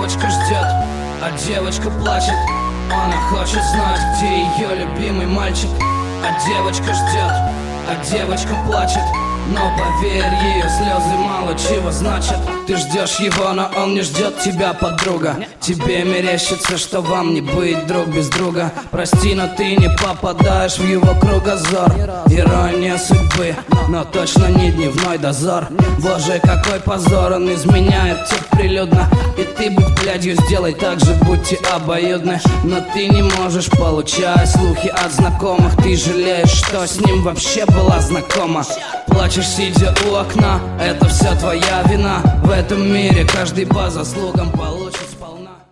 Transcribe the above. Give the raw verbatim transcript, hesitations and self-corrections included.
девочка ждет, а девочка плачет. Она хочет знать, где ее любимый мальчик. А девочка ждет, а девочка плачет. Но поверь, ее слезы мало чего значат. Ты ждешь его, но он не ждет тебя, подруга. Тебе мерещится, что вам не быть друг без друга. Прости, но ты не попадаешь в его кругозор. Ирония судьбы, но точно не дневной дозор. Боже, какой позор, он изменяет тех прилюдно. И ты, будь блядью, сделай так же, будьте обоюдны. Но ты не можешь, получая слухи от знакомых. Ты жалеешь, что с ним вообще была знакома. Плачешь, сидя у окна, это вся твоя вина. В этом мире каждый по заслугам получит.